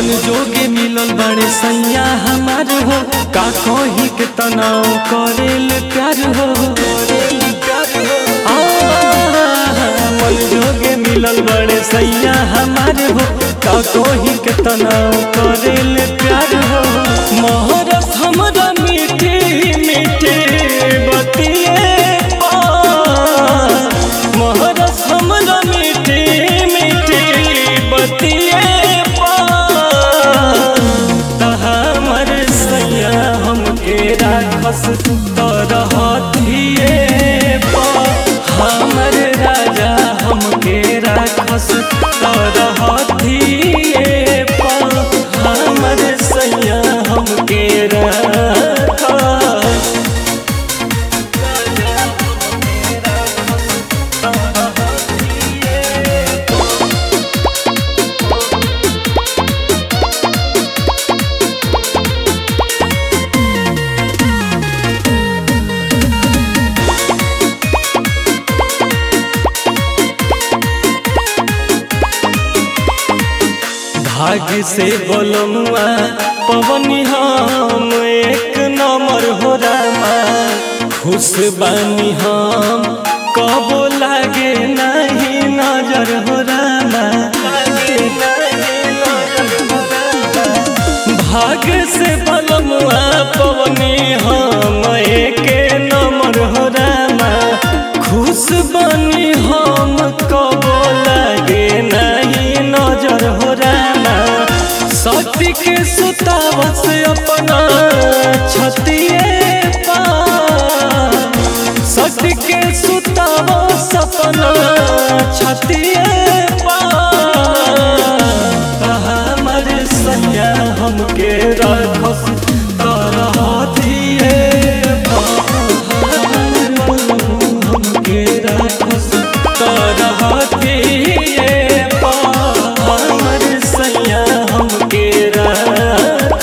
जोगे मिलल बड़े सैया हमार हो, का कही के तनाव करेल प्यार हो। मन जोगे मिलल बड़े सैया हमार हो, का कही के तनाव करेल प्यार हो। मोहरत हमरा मीठी मीठी बतिए मोहरत हमरा मीठी मीठी बतिए हमर सैया हमके राखस तरहथिए हमर राजा हमके राखस तरहथिए हमर सैया हमके राखस। भाग्य से बोलमुआ पवनी हम एक नंबर हो रामा, खुश बानी हम कबो लागे नहीं नजर हो रामा। भाग्य से बोलमुआ पवनी हम एक नंबर हो रामा, खुश बानी हम कबो लागे नहीं नजर हो रामा। सती के सुतावस अपना छतिए पा, सती के सुतावस अपना छतिए पा हमर सैया हमके राखस तरहथिए हमके राखस तरहथिए हमर सैया हमके राखस।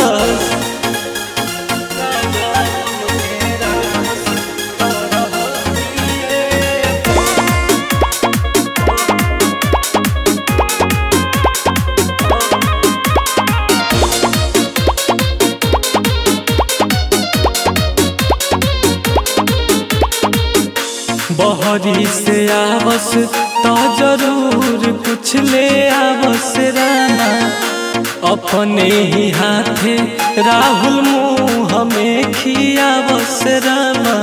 बहरी से आवस तो जरूर कुछ ले आवस रामा, अपने ही हाथे राहुल मुँह हमें खियावस रामा।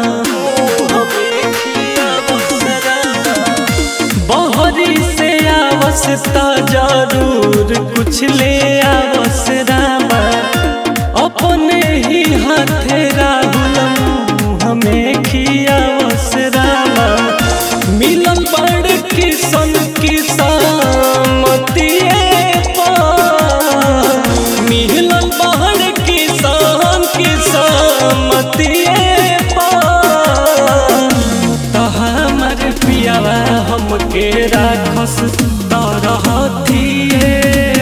बहरी से आवस तो जरूर कुछ ले आवस रामा, अपने ही हाथे राहुल मुँह हमें खियावस रामा। मिलन बड़ किसन किसामतिए मिलन बड़ किसान किसामतिए हमर पियावा हमके राखस तरहथिए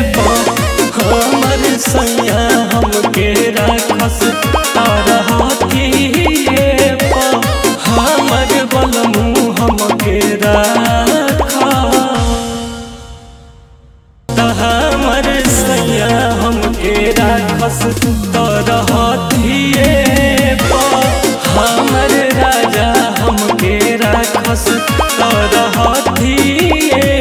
हमर सैया हमके राखस तरहथिए हमर बलमू हमके राखस हमर सैया हमके राखस तरहथिए हमर राजा हमके राखस तरहथिए।